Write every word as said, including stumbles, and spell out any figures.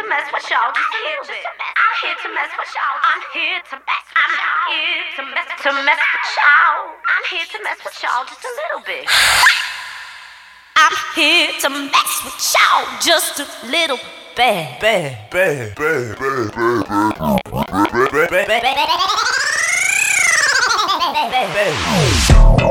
to mess with y'all just a little bit. I'm here to mess with y'all. I'm here to mess with y'all. I'm here to mess to mess with y'all. I'm here to mess with y'all just a little bit. I'm here to mess with y'all just a little bit. Bad, bad, bad, bad, bad, bad, bad, bad, bad, bad.